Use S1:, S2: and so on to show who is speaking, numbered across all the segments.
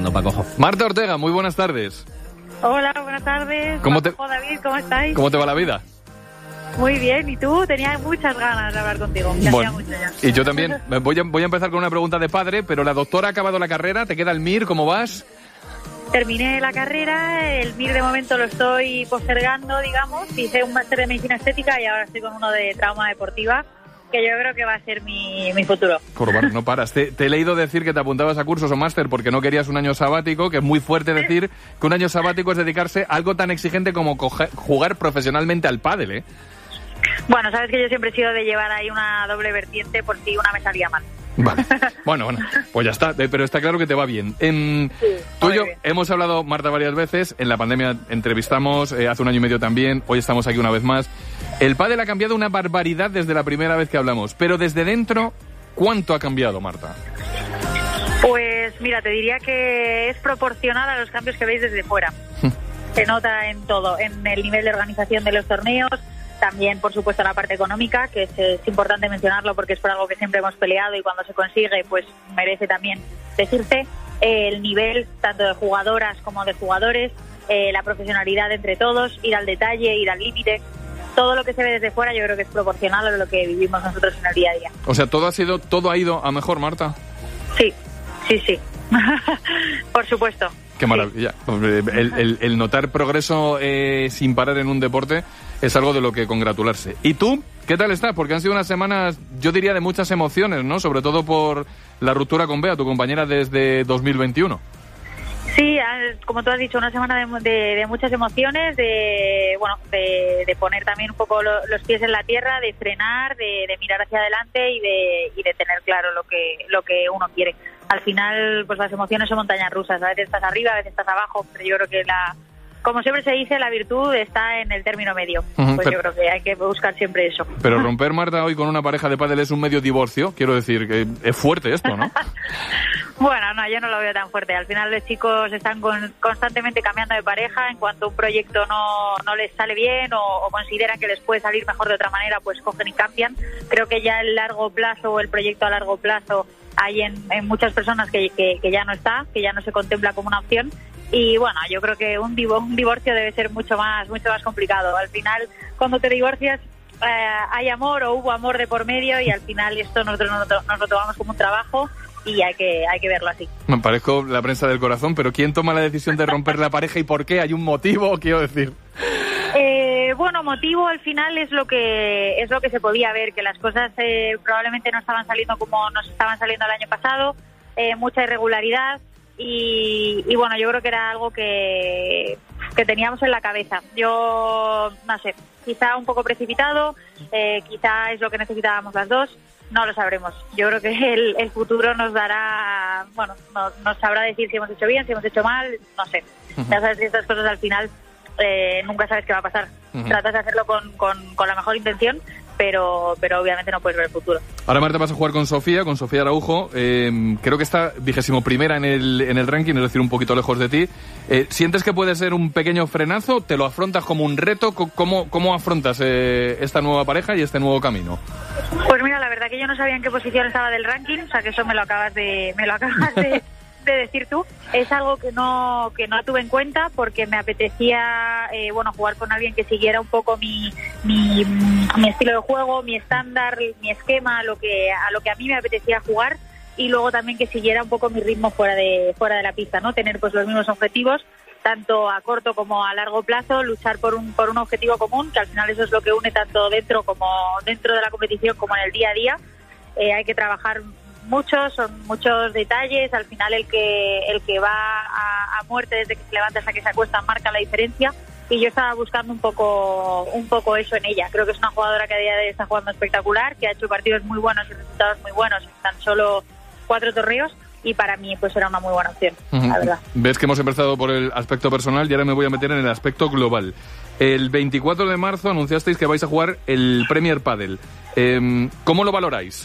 S1: segundo, Paco.
S2: Marta Ortega, muy buenas tardes.
S3: Hola, buenas tardes. David, ¿cómo estáis?
S2: ¿Cómo te va la vida?
S3: Muy bien, ¿y tú? Tenía muchas ganas de hablar contigo.
S2: Bueno, mucho ya. Y yo también. Voy a empezar con una pregunta de padre, pero la doctora ha acabado la carrera, ¿te queda el MIR? ¿Cómo vas?
S3: Terminé la carrera, el MIR de momento lo estoy postergando, digamos. Hice un máster de medicina estética y ahora estoy con uno de trauma deportiva, que yo creo que va a ser mi futuro.
S2: Corbar, no paras. Te he leído decir que te apuntabas a cursos o máster porque no querías un año sabático, que es muy fuerte decir que un año sabático es dedicarse a algo tan exigente como jugar profesionalmente al pádel, ¿eh?
S3: Bueno, sabes que yo siempre he sido de llevar ahí una doble vertiente por si una me salía mal.
S2: Vale. Bueno, pues ya está, pero está claro que te va bien. Tú y yo hemos hablado, Marta, varias veces. En la pandemia entrevistamos, hace un año y medio también. Hoy estamos aquí una vez más. El pádel ha cambiado una barbaridad desde la primera vez que hablamos. Pero desde dentro, ¿cuánto ha cambiado, Marta?
S3: Pues mira, te diría que es proporcional a los cambios que veis desde fuera. Se nota en todo, en el nivel de organización de los torneos. También, por supuesto, la parte económica, que es importante mencionarlo porque es por algo que siempre hemos peleado y cuando se consigue, pues merece también decirse. El nivel, tanto de jugadoras como de jugadores, la profesionalidad entre todos, ir al detalle, ir al límite. Todo lo que se ve desde fuera yo creo que es proporcional a lo que vivimos nosotros en el día a día. O sea,
S2: todo ha ido a mejor, Marta.
S3: Sí. Por supuesto.
S2: Qué maravilla. Sí. El notar progreso sin parar en un deporte es algo de lo que congratularse. ¿Y tú? ¿Qué tal estás? Porque han sido unas semanas, yo diría, de muchas emociones, ¿no? Sobre todo por la ruptura con Bea, tu compañera desde 2021.
S3: Sí, como tú has dicho, una semana de muchas emociones, de poner también un poco los pies en la tierra, de frenar, de mirar hacia adelante y de tener claro lo que uno quiere. Al final, pues las emociones son montañas rusas. A veces estás arriba, a veces estás abajo, pero yo creo que como siempre se dice, la virtud está en el término medio. Pues yo creo que hay que buscar siempre eso.
S2: Pero romper, Marta, hoy con una pareja de pádel es un medio divorcio. Quiero decir que es fuerte esto, ¿no?
S3: Bueno, no, yo no lo veo tan fuerte. Al final los chicos están constantemente cambiando de pareja. En cuanto un proyecto no les sale bien o consideran que les puede salir mejor de otra manera, pues cogen y cambian. Creo que ya el largo plazo o el proyecto a largo plazo hay en muchas personas que ya no está, que ya no se contempla como una opción. Y bueno, yo creo que un divorcio debe ser mucho más complicado. Al final, cuando te divorcias, hay amor o hubo amor de por medio y al final esto nosotros nos lo tomamos como un trabajo y hay que verlo así.
S2: Me parezco la prensa del corazón, pero ¿quién toma la decisión de romper la pareja y por qué? ¿Hay un motivo, quiero decir?
S3: Bueno, motivo al final es lo que se podía ver, que las cosas probablemente no estaban saliendo como nos estaban saliendo el año pasado, mucha irregularidad. Y bueno, yo creo que era algo que teníamos en la cabeza. Yo, no sé, quizá un poco precipitado, quizá es lo que necesitábamos las dos, no lo sabremos. Yo creo que el futuro nos dará, bueno, nos sabrá decir si hemos hecho bien, si hemos hecho mal, no sé. Ya sabes que estas cosas al final nunca sabes qué va a pasar. Tratas de hacerlo con la mejor intención, pero obviamente no puedes ver el futuro.
S2: Ahora, Marta, vas a jugar con Sofía Araujo. Creo que está 21ª en el ranking, es decir, un poquito lejos de ti. ¿Sientes que puede ser un pequeño frenazo? ¿Te lo afrontas como un reto? ¿Cómo afrontas esta nueva pareja y este nuevo camino?
S3: Pues mira, la verdad que yo no sabía en qué posición estaba del ranking, o sea que eso me lo acabas de decir tú. Es algo que no tuve en cuenta porque me apetecía jugar con alguien que siguiera un poco mi estilo de juego, mi estándar, mi esquema, a lo que a mí me apetecía jugar, y luego también que siguiera un poco mi ritmo fuera de la pista, ¿no? Tener pues los mismos objetivos tanto a corto como a largo plazo, luchar por un objetivo común, que al final eso es lo que une tanto dentro de la competición como en el día a día. Hay que trabajar mucho, son muchos detalles. Al final el que va a muerte desde que se levanta hasta que se acuesta marca la diferencia, y yo estaba buscando un poco eso en ella. Creo que es una jugadora que a día de hoy está jugando espectacular, que ha hecho partidos muy buenos y resultados muy buenos en tan solo 4 torneos, y para mí pues era una muy buena opción, la verdad.
S2: Ves que hemos empezado por el aspecto personal y ahora me voy a meter en el aspecto global. El 24 de marzo anunciasteis que vais a jugar el Premier Padel. ¿Cómo lo valoráis?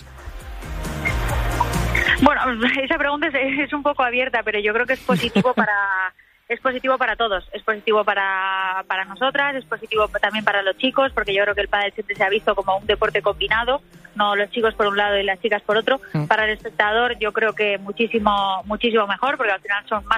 S3: Bueno, esa pregunta es un poco abierta, pero yo creo que es positivo para todos. Es positivo para nosotras, es positivo también para los chicos, porque yo creo que el pádel siempre se ha visto como un deporte combinado, no los chicos por un lado y las chicas por otro. Para el espectador yo creo que muchísimo mejor, porque al final son más